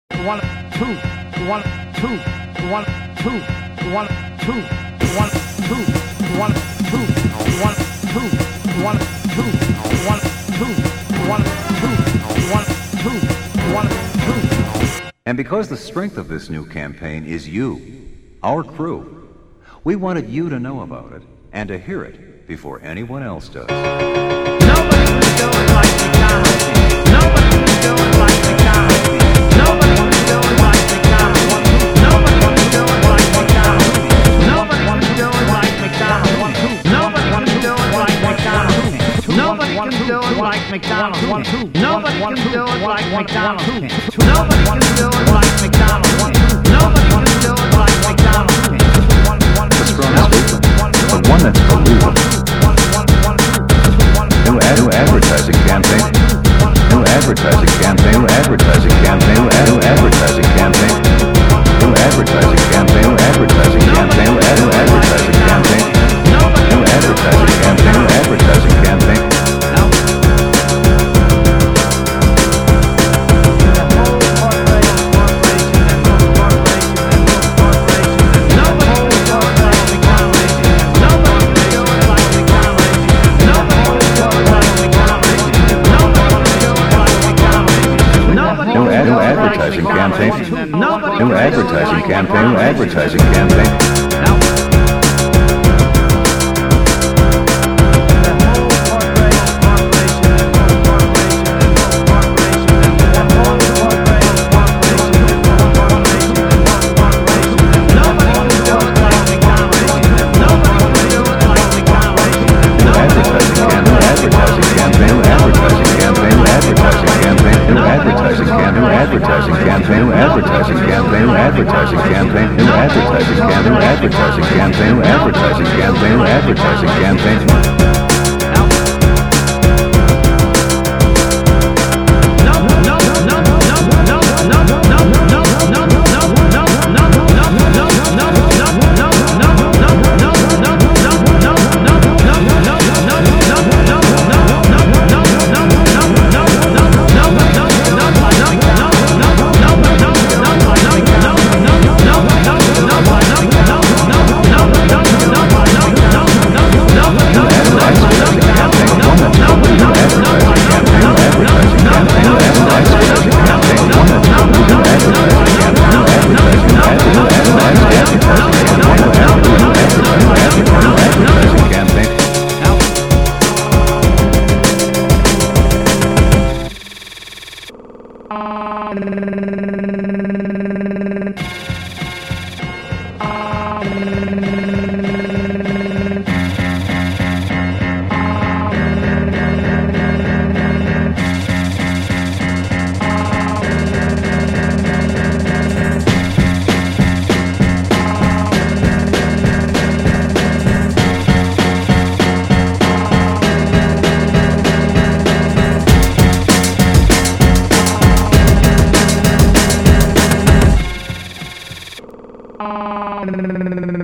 one, two, one, two, one, two, one, two, one, two, one, two, one, two, one, two, one, two, one, two, one, two, one, two. And because the strength of this new campaign is you, our crew, we wanted you to know about it and to hear it before anyone else does. Nobody can do it like McDonald's. Nobody can do it like McDonald's. Nobody can do it like McDonald's. Nobody can do it like McDonald's. Nobody can do it like McDonald's. Nobody can do it like McDonald's. Nobody can do it like McDonald's. Nobody can do it like McDonald's. Nobody can do it like McDonald's. Nobody can do it like McDonald's. The strong statement, but one that's believable. New advertising campaign. New advertising campaign. New advertising campaign. New advertising campaign. New advertising campaign. New advertising campaign. New advertising campaign. New advertising campaign. New advertising campaign. Advertising campaign. New advertising campaign. New advertising campaign. Advertising campaign, new advertising campaign, new advertising campaign, new advertising campaign, new advertising campaign, new advertising campaign, new advertising campaign. No.